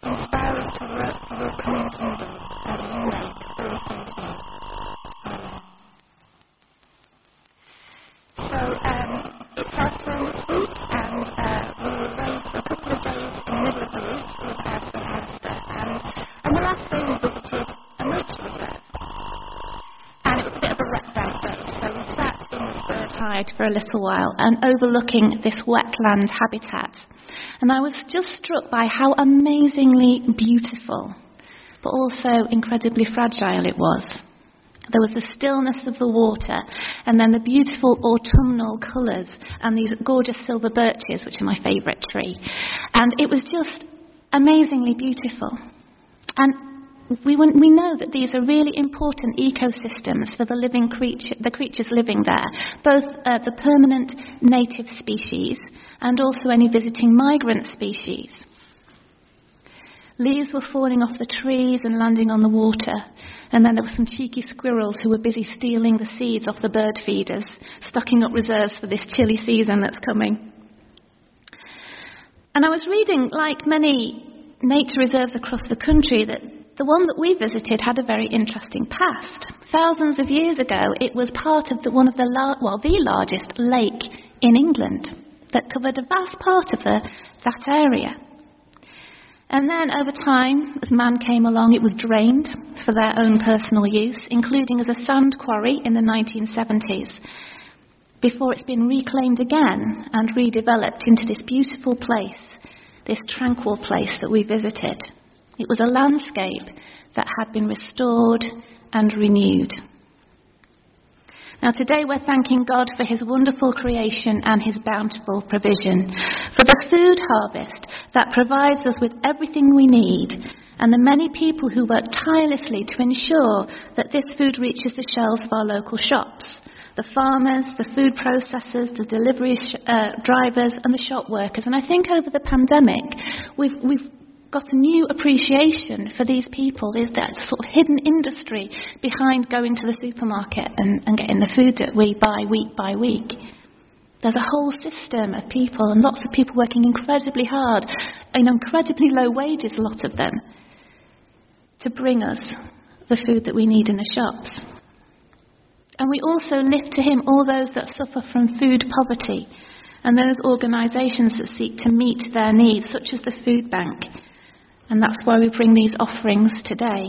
inspire us to work for your coming kingdom as you make all things new. Amen. So it's our turn this week, and we were away for a couple of days in the middle of the week with St Hamster, and the last day we visited a nature reserve. And it was a bit of a letdown day, so we sat in this bird hide for a little while and overlooking this wetland habitat. And I was just struck by how amazingly beautiful, but also incredibly fragile it was. There was the stillness of the water, and then the beautiful autumnal colours, and these gorgeous silver birches, which are my favourite tree. And it was just amazingly beautiful. And we know that these are really important ecosystems for the creatures living there, both the permanent native species and also any visiting migrant species. Leaves were falling off the trees and landing on the water, and then there were some cheeky squirrels who were busy stealing the seeds off the bird feeders, stocking up reserves for this chilly season that's coming. And I was reading, like many nature reserves across the country, that the one that we visited had a very interesting past. Thousands of years ago, it was part of the largest lake in England that covered a vast part of that area. And then over time, as man came along, it was drained for their own personal use, including as a sand quarry in the 1970s, before it's been reclaimed again and redeveloped into this beautiful place, this tranquil place that we visited. It was a landscape that had been restored and renewed. Now today we're thanking God for his wonderful creation and his bountiful provision, for the food harvest that provides us with everything we need, and the many people who work tirelessly to ensure that this food reaches the shelves of our local shops. The farmers, the food processors, the delivery drivers and the shop workers. And I think over the pandemic we've got a new appreciation for these people. There's that sort of hidden industry behind going to the supermarket and getting the food that we buy week by week. There's a whole system of people, and lots of people working incredibly hard, in incredibly low wages, a lot of them, to bring us the food that we need in the shops. And we also lift to him all those that suffer from food poverty, and those organisations that seek to meet their needs, such as the Food Bank. And that's why we bring these offerings today.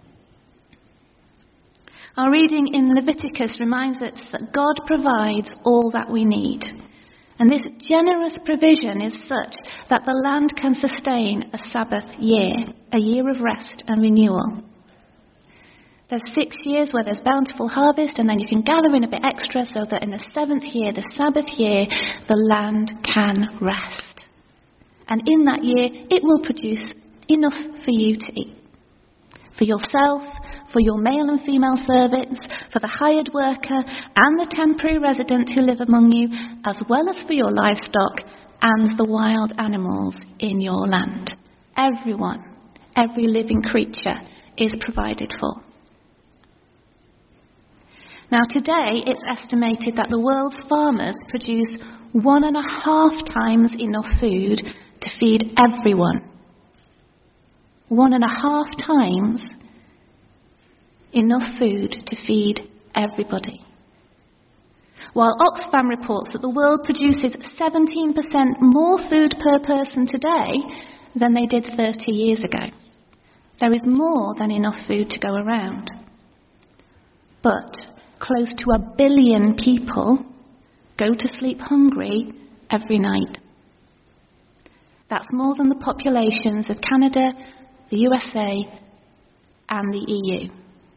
Our reading in Leviticus reminds us that God provides all that we need. And this generous provision is such that the land can sustain a Sabbath year, a year of rest and renewal. There's 6 years where there's bountiful harvest, and then you can gather in a bit extra so that in the 7th year, the Sabbath year, the land can rest. And in that year, it will produce enough for you to eat. For yourself, for your male and female servants, for the hired worker and the temporary resident who live among you, as well as for your livestock and the wild animals in your land. Everyone, every living creature is provided for. Now today, it's estimated that the world's farmers produce 1.5 times enough food to feed everyone. 1.5 times enough food to feed everybody. While Oxfam reports that the world produces 17% more food per person today than they did 30 years ago. There is more than enough food to go around. But close to 1 billion people go to sleep hungry every night. That's more than the populations of Canada, the USA, and the EU.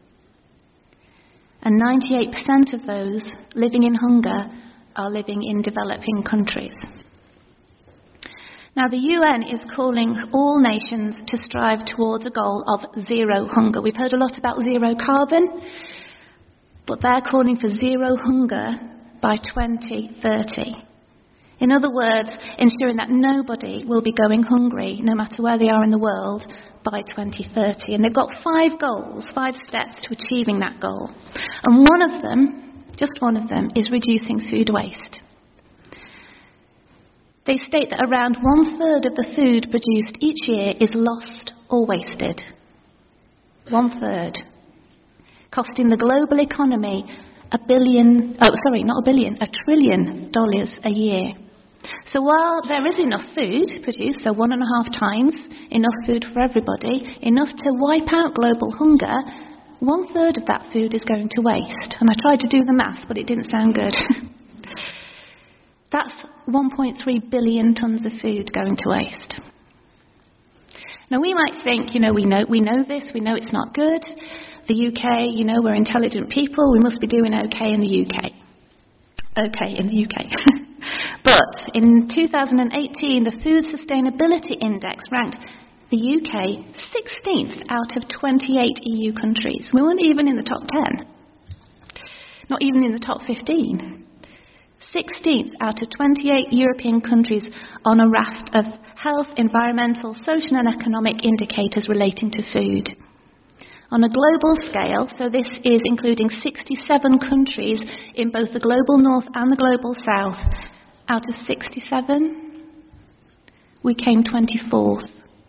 And 98% of those living in hunger are living in developing countries. Now, the UN is calling all nations to strive towards a goal of zero hunger. We've heard a lot about zero carbon, but they're calling for zero hunger by 2030. In other words, ensuring that nobody will be going hungry, no matter where they are in the world, by 2030. And they've got 5 goals, 5 steps to achieving that goal. And one of them, just one of them, is reducing food waste. They state that around 1/3 of the food produced each year is lost or wasted. 1/3. Costing the global economy $1 trillion a year. So while there is enough food produced, so 1.5 times enough food for everybody, enough to wipe out global hunger, 1/3 of that food is going to waste. And I tried to do the maths, but it didn't sound good. That's 1.3 billion tons of food going to waste. Now we might think, we know this, we know it's not good. The UK, we're intelligent people, we must be doing okay in the UK. Okay, in the UK. But in 2018, the Food Sustainability Index ranked the UK 16th out of 28 EU countries. We weren't even in the top 10. Not even in the top 15. 16th out of 28 European countries on a raft of health, environmental, social and economic indicators relating to food. On a global scale, so this is including 67 countries in both the global north and the global south, out of 67, we came 24th.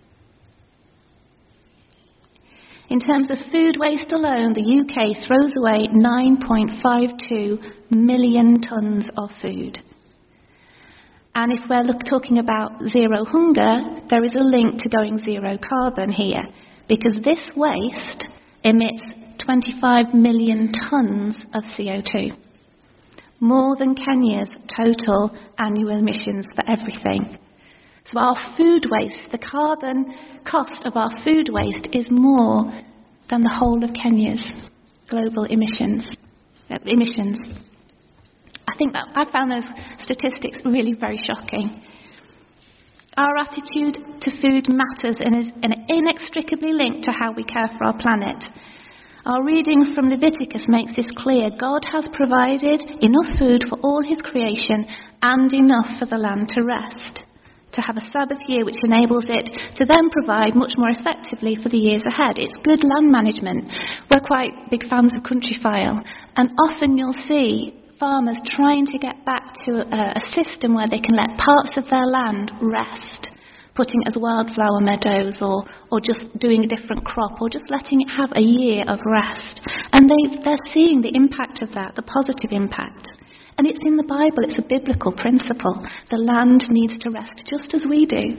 In terms of food waste alone, the UK throws away 9.52 million tonnes of food. And if we're talking about zero hunger, there is a link to going zero carbon here, because this waste emits 25 million tonnes of CO2, more than Kenya's total annual emissions for everything. So our food waste, the carbon cost of our food waste is more than the whole of Kenya's global emissions. I think that I found those statistics really very shocking. Our attitude to food matters and is inextricably linked to how we care for our planet. Our reading from Leviticus makes this clear. God has provided enough food for all his creation and enough for the land to rest, to have a Sabbath year which enables it to then provide much more effectively for the years ahead. It's good land management. We're quite big fans of Countryfile, and often you'll see farmers trying to get back to a system where they can let parts of their land rest, putting it as wildflower meadows or just doing a different crop or just letting it have a year of rest. And they're seeing the impact of that, the positive impact. And it's in the Bible, it's a biblical principle. The land needs to rest just as we do.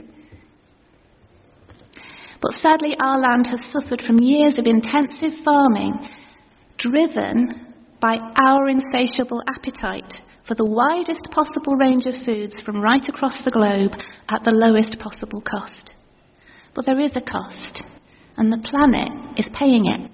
But sadly, our land has suffered from years of intensive farming, driven by our insatiable appetite for the widest possible range of foods from right across the globe at the lowest possible cost. But there is a cost, and the planet is paying it.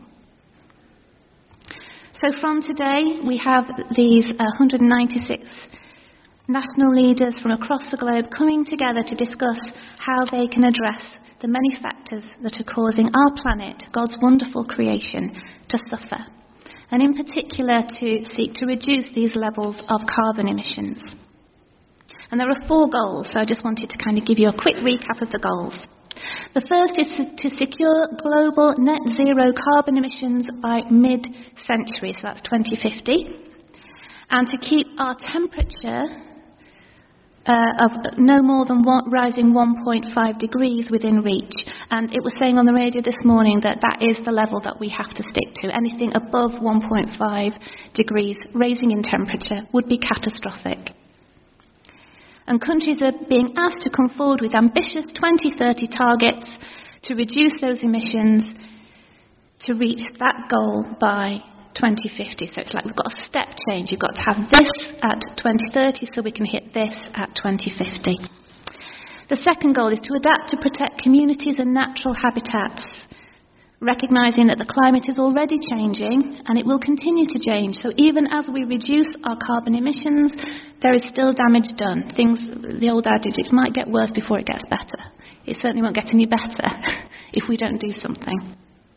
So from today, we have these 196 national leaders from across the globe coming together to discuss how they can address the many factors that are causing our planet, God's wonderful creation, to suffer. And in particular to seek to reduce these levels of carbon emissions. And there are 4 goals, so I just wanted to kind of give you a quick recap of the goals. The first is to secure global net zero carbon emissions by mid-century, so that's 2050, and to keep our temperature of no more than rising 1.5 degrees within reach. And it was saying on the radio this morning that is the level that we have to stick to. Anything above 1.5 degrees raising in temperature would be catastrophic. And countries are being asked to come forward with ambitious 2030 targets to reduce those emissions to reach that goal by 2050. So it's like we've got a step change. You've got to have this at 2030 so we can hit this at 2050. The second goal is to adapt to protect communities and natural habitats, recognising that the climate is already changing and it will continue to change. So even as we reduce our carbon emissions, there is still damage done. The old adage, it might get worse before it gets better. It certainly won't get any better if we don't do something.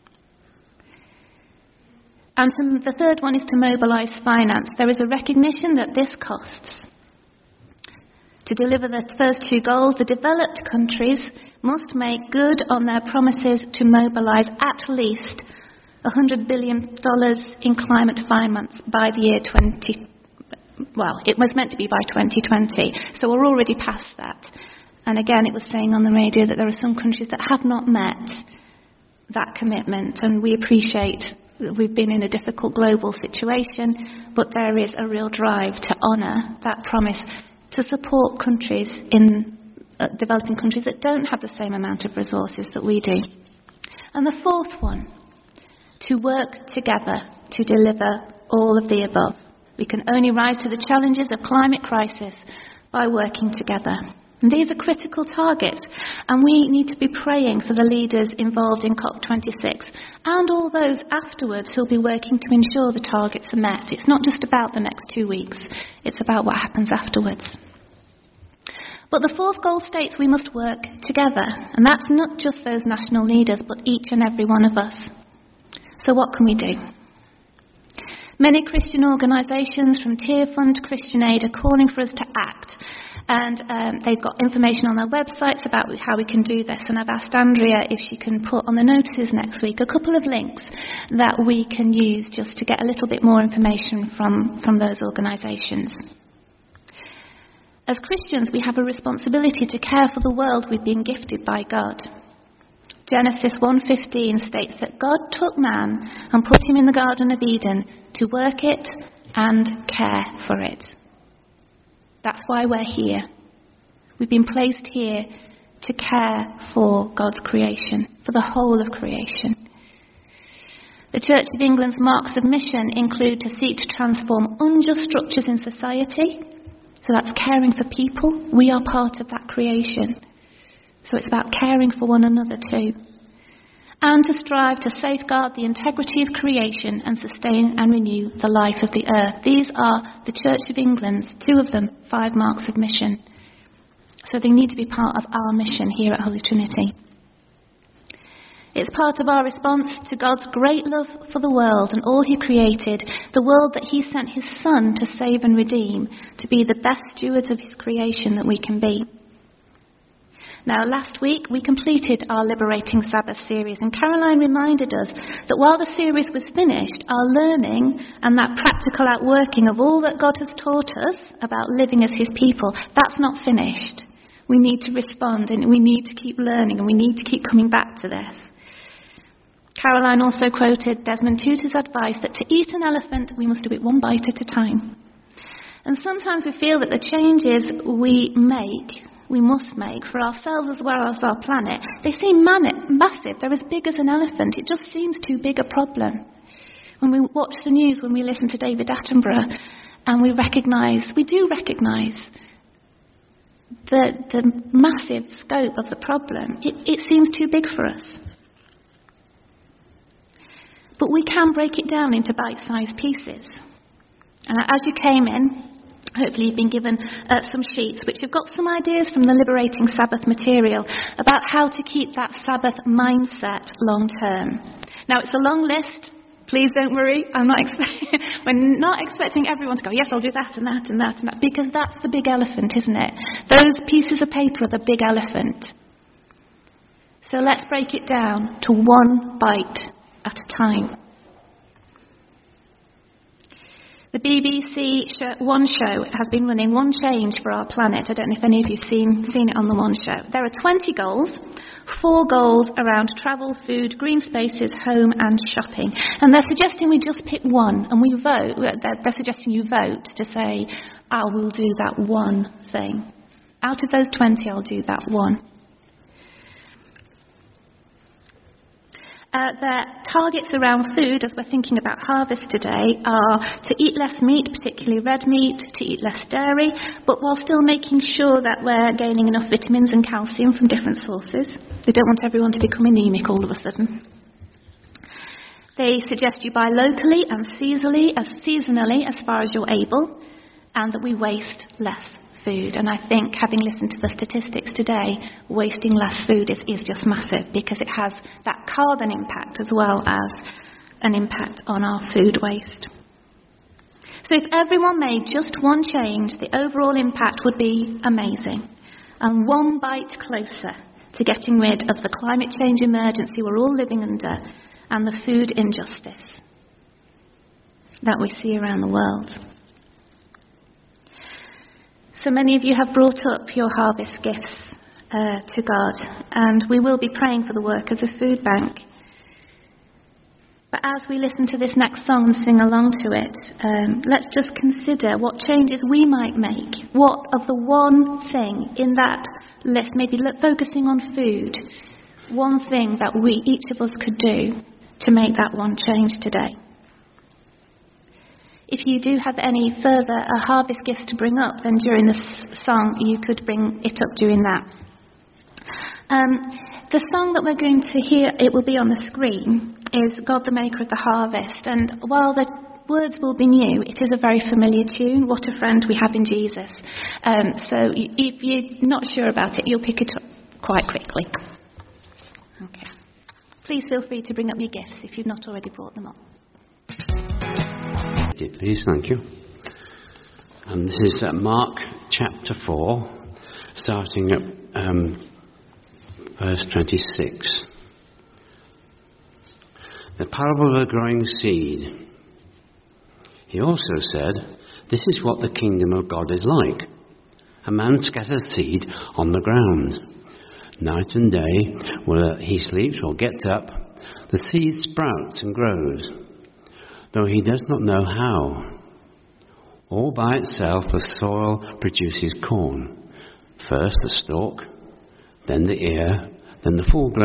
And the third one is to mobilise finance. There is a recognition that this costs. To deliver the first 2 goals, the developed countries must make good on their promises to mobilise at least $100 billion in climate finance by the year 2050. it was meant to be by 2020, so we're already past that. And again, it was saying on the radio that there are some countries that have not met that commitment, and we appreciate that we've been in a difficult global situation, but there is a real drive to honour that promise to support countries in developing countries that don't have the same amount of resources that we do. And the fourth one, to work together to deliver all of the above. We can only rise to the challenges of climate crisis by working together. And these are critical targets, and we need to be praying for the leaders involved in COP26 and all those afterwards who'll be working to ensure the targets are met. It's not just about the next 2 weeks, it's about what happens afterwards. But the fourth goal states we must work together, and that's not just those national leaders, but each and every one of us. So what can we do? Many Christian organisations, from Tearfund to Christian Aid, are calling for us to act. And they've got information on their websites about how we can do this. And I've asked Andrea if she can put on the notices next week a couple of links that we can use just to get a little bit more information from those organisations. As Christians, we have a responsibility to care for the world we've been gifted by God. Genesis 1:15 states that God took man and put him in the Garden of Eden to work it and care for it. That's why we're here. We've been placed here to care for God's creation, for the whole of creation. The Church of England's marks of mission include to seek to transform unjust structures in society. So that's caring for people. We are part of that creation. So it's about caring for one another too. And to strive to safeguard the integrity of creation and sustain and renew the life of the earth. These are the Church of England's, 2 of them, 5 marks of mission. So they need to be part of our mission here at Holy Trinity. It's part of our response to God's great love for the world and all he created, the world that he sent his Son to save and redeem, to be the best stewards of his creation that we can be. Now, last week we completed our Liberating Sabbath series, and Caroline reminded us that while the series was finished, our learning and that practical outworking of all that God has taught us about living as his people, that's not finished. We need to respond, and we need to keep learning, and we need to keep coming back to this. Caroline also quoted Desmond Tutu's advice that to eat an elephant, we must do it one bite at a time. And sometimes we feel that the changes we must make for ourselves as well as our planet, they seem massive. They're as big as an elephant. It just seems too big a problem. When we watch the news, when we listen to David Attenborough, and we do recognise the massive scope of the problem, it seems too big for us. But we can break it down into bite-sized pieces. And as you came in, hopefully you've been given some sheets which have got some ideas from the Liberating Sabbath material about how to keep that Sabbath mindset long term. Now, it's a long list. Please don't worry. We're not expecting everyone to go, yes, I'll do that and that and that and that, because that's the big elephant, isn't it? Those pieces of paper are the big elephant. So let's break it down to one bite at a time. The BBC One Show has been running One Change for Our Planet. I don't know if any of you have seen it on the One Show. There are 20 goals, 4 goals around travel, food, green spaces, home and shopping. And they're suggesting we just pick one and we vote. They're suggesting you vote to say, I will do that one thing. Out of those 20, I'll do that one. Their targets around food, as we're thinking about harvest today, are to eat less meat, particularly red meat, to eat less dairy, but while still making sure that we're gaining enough vitamins and calcium from different sources. They don't want everyone to become anemic all of a sudden. They suggest you buy locally and seasonally as far as you're able, and that we waste less food. And I think, having listened to the statistics today, wasting less food is just massive, because it has that carbon impact as well as an impact on our food waste. So if everyone made just one change, the overall impact would be amazing, and one bite closer to getting rid of the climate change emergency we're all living under and the food injustice that we see around the world. So many of you have brought up your harvest gifts to God, and we will be praying for the work of the food bank. But as we listen to this next song and sing along to it, let's just consider what changes we might make. What of the one thing in that list, maybe focusing on food, one thing that each of us could do to make that one change today. If you do have any further harvest gifts to bring up, then during this song you could bring it up during that. The song that we're going to hear, it will be on the screen, is God the Maker of the Harvest. And while the words will be new, it is a very familiar tune, What a Friend We Have in Jesus. So if you're not sure about it, you'll pick it up quite quickly. Okay. Please feel free to bring up your gifts if you've not already brought them up. Please, thank you. And this is Mark chapter 4, starting at verse 26. The parable of the growing seed. He also said, "This is what the kingdom of God is like. A man scatters seed on the ground. Night and day, whether he sleeps or gets up, the seed sprouts and grows, though he does not know how. All by itself the soil produces corn. First the stalk, then the ear, then the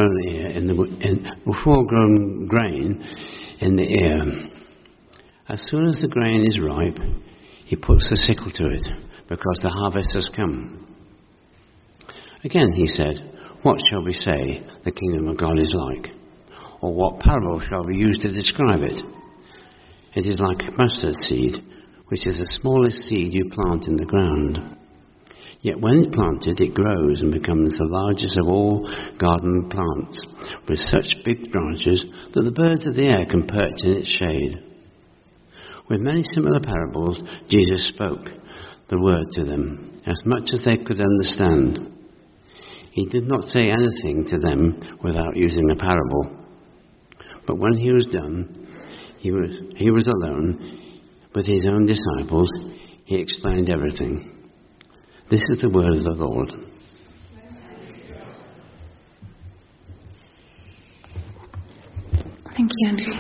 full-grown grain in the ear. As soon as the grain is ripe, he puts the sickle to it, because the harvest has come." Again he said, "What shall we say the kingdom of God is like? Or what parable shall we use to describe it? It is like a mustard seed, which is the smallest seed you plant in the ground. Yet when planted, it grows and becomes the largest of all garden plants, with such big branches that the birds of the air can perch in its shade." With many similar parables, Jesus spoke the word to them, as much as they could understand. He did not say anything to them without using a parable. But when he was done, he was alone with his own disciples. He explained everything. This is the word of the Lord. Thank you, Andrew.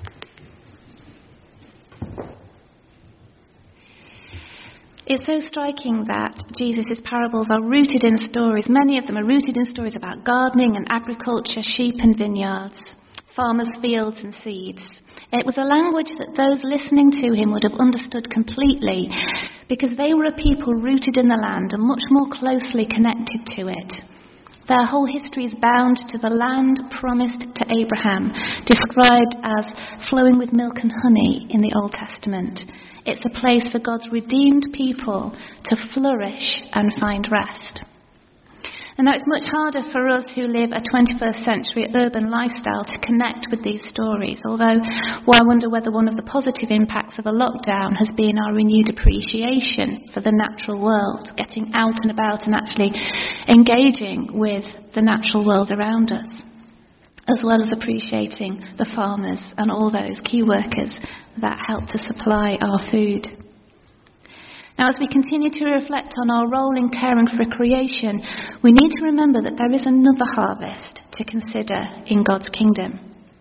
It's so striking that Jesus' parables are rooted in stories. Many of them are rooted in stories about gardening and agriculture, sheep and vineyards, farmers' fields and seeds. It was a language that those listening to him would have understood completely, because they were a people rooted in the land and much more closely connected to it. Their whole history is bound to the land promised to Abraham, described as flowing with milk and honey in the Old Testament. It's a place for God's redeemed people to flourish and find rest. And now it's much harder for us who live a 21st century urban lifestyle to connect with these stories, although I wonder whether one of the positive impacts of a lockdown has been our renewed appreciation for the natural world, getting out and about and actually engaging with the natural world around us, as well as appreciating the farmers and all those key workers that help to supply our food. Now, as we continue to reflect on our role in caring for creation, we need to remember that there is another harvest to consider in God's kingdom.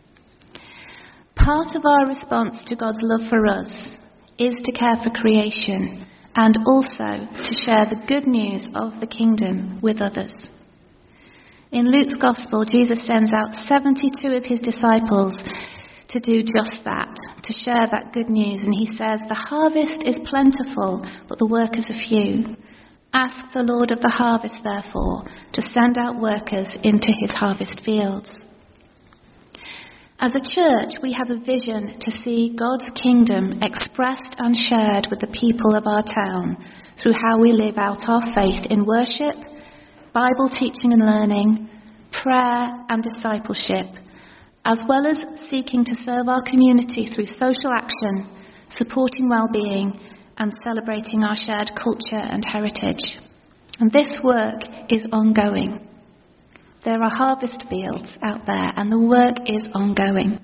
Part of our response to God's love for us is to care for creation and also to share the good news of the kingdom with others. In Luke's Gospel, Jesus sends out 72 of his disciples to do just that, to share that good news. And he says, "The harvest is plentiful, but the workers are few. Ask the Lord of the harvest, therefore, to send out workers into his harvest fields." As a church, we have a vision to see God's kingdom expressed and shared with the people of our town through how we live out our faith in worship, Bible teaching and learning, prayer and discipleship, as well as seeking to serve our community through social action, supporting well-being, and celebrating our shared culture and heritage. And this work is ongoing. There are harvest fields out there, and the work is ongoing.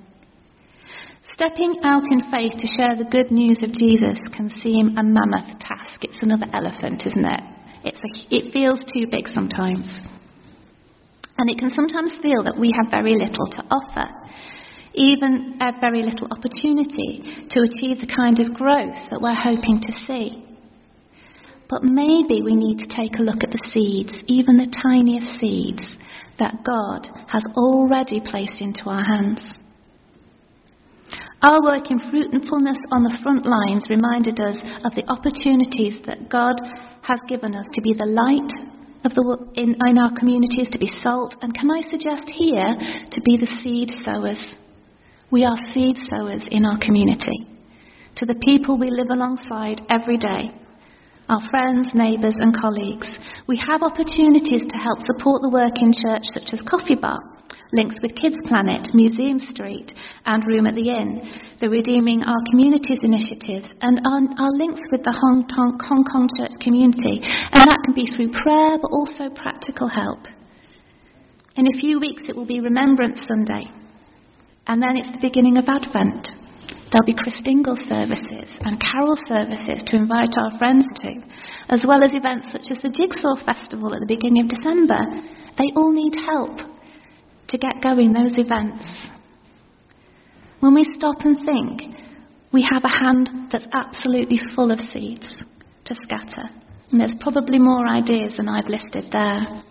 Stepping out in faith to share the good news of Jesus can seem a mammoth task. It It's another elephant, isn't it? It feels too big sometimes. And it can sometimes feel that we have very little to offer, even a very little opportunity to achieve the kind of growth that we're hoping to see. But maybe we need to take a look at the seeds, even the tiniest seeds, that God has already placed into our hands. Our work in fruitfulness on the front lines reminded us of the opportunities that God has given us to be the light in our communities, to be salt, and can I suggest here, to be the seed sowers. We are seed sowers in our community, to the people we live alongside every day, our friends, neighbours and colleagues. We have opportunities to help support the work in church, such as Coffee Bar, links with Kids Planet, Museum Street and Room at the Inn, the Redeeming Our Communities initiatives, and our links with the Hong Kong church community. And that can be through prayer, but also practical help. In a few weeks it will be Remembrance Sunday, and then it's the beginning of Advent. There'll be Christingle services and carol services to invite our friends to, as well as events such as the Jigsaw Festival at the beginning of December. They all need help to get going, those events. When we stop and think, we have a hand that's absolutely full of seeds to scatter. And there's probably more ideas than I've listed there.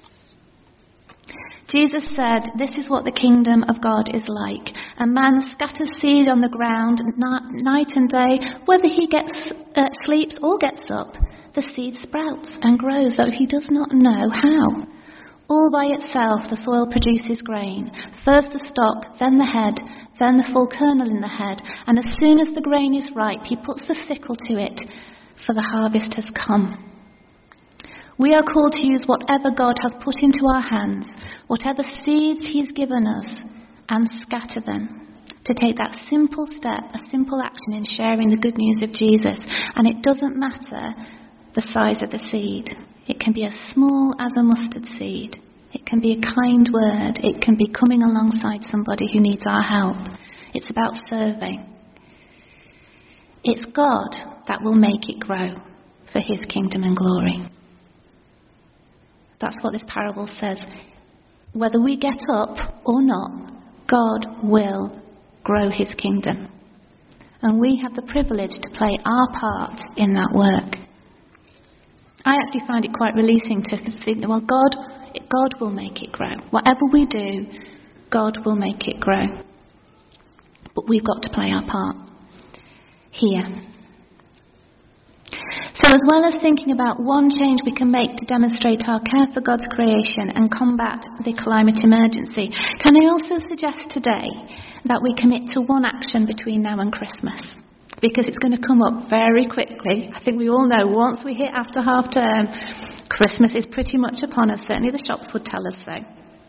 Jesus said, "This is what the kingdom of God is like. A man scatters seed on the ground night and day. Whether he sleeps or gets up, the seed sprouts and grows, though he does not know how. All by itself the soil produces grain, first the stalk, then the head, then the full kernel in the head. And as soon as the grain is ripe, he puts the sickle to it, for the harvest has come." We are called to use whatever God has put into our hands, whatever seeds he's given us, and scatter them. To take that simple step, a simple action in sharing the good news of Jesus. And it doesn't matter the size of the seed. It can be as small as a mustard seed. It can be a kind word. It can be coming alongside somebody who needs our help. It's about serving. It's God that will make it grow for his kingdom and glory. That's what this parable says. Whether we get up or not, God will grow his kingdom. And we have the privilege to play our part in that work. I actually find it quite releasing to think, well, God will make it grow. Whatever we do, God will make it grow. But we've got to play our part here. So as well as thinking about one change we can make to demonstrate our care for God's creation and combat the climate emergency, can I also suggest today that we commit to one action between now and Christmas? Because it's going to come up very quickly. I think we all know once we hit after half term, Christmas is pretty much upon us. Certainly the shops would tell us so.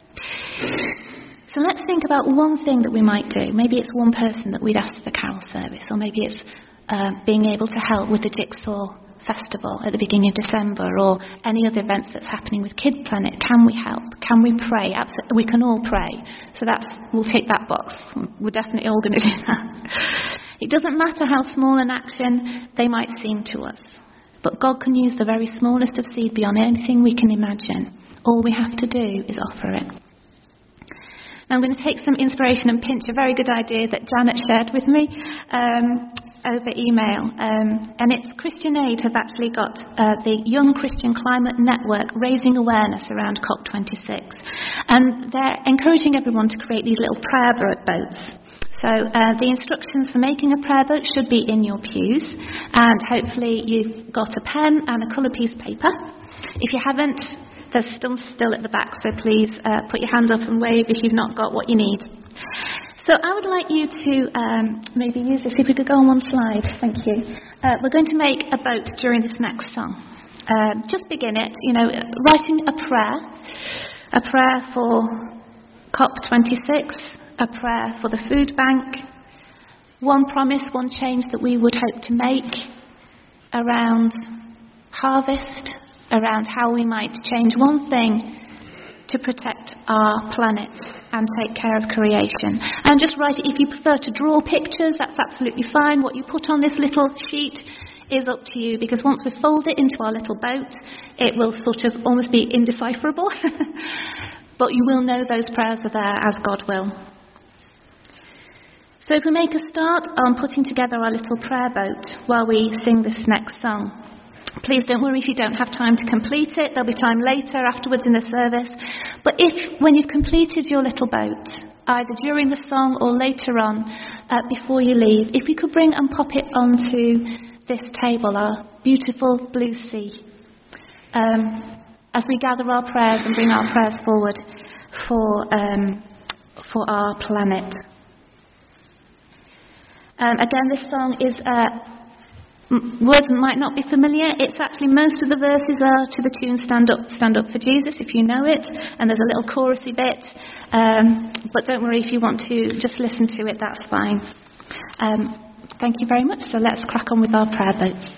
So let's think about one thing that we might do. Maybe it's one person that we'd ask to the carol service, or maybe it's being able to help with the Jigsaw Festival at the beginning of December, or any other events that's happening with Kids Planet. Can we help? Can we pray? Absolutely, we can all pray. So we'll take that box. We're definitely all going to do that. It doesn't matter how small an action they might seem to us, but God can use the very smallest of seed beyond anything we can imagine. All we have to do is offer it. Now I'm going to take some inspiration and pinch a very good idea that Janet shared with me over email. And it's Christian Aid have actually got the Young Christian Climate Network raising awareness around COP26. And they're encouraging everyone to create these little prayer boats. So the instructions for making a prayer boat should be in your pews. And hopefully you've got a pen and a coloured piece of paper. If you haven't, there's some still at the back, so please put your hand up and wave if you've not got what you need. So I would like you to maybe use this, if we could go on one slide, thank you. We're going to make a boat during this next song. Just begin it, writing a prayer for COP26, a prayer for the food bank, one promise, one change that we would hope to make around harvest, around how we might change one thing to protect our planet and take care of creation. And just write it. If you prefer to draw pictures, that's absolutely fine. What you put on this little sheet is up to you, because once we fold it into our little boat, it will sort of almost be indecipherable. But you will know those prayers are there as God will. So if we make a start on putting together our little prayer boat while we sing this next song, please don't worry if you don't have time to complete it. There'll be time later afterwards in the service. But if, when you've completed your little boat, either during the song or later on, before you leave, if you could bring and pop it onto this table, our beautiful blue sea, as we gather our prayers and bring our prayers forward for our planet. Again, this song is, words might not be familiar. It's actually, most of the verses are to the tune Stand Up for Jesus, if you know it. And there's a little chorusy bit. But don't worry if you want to just listen to it, that's fine. Thank you very much. So let's crack on with our prayer boats.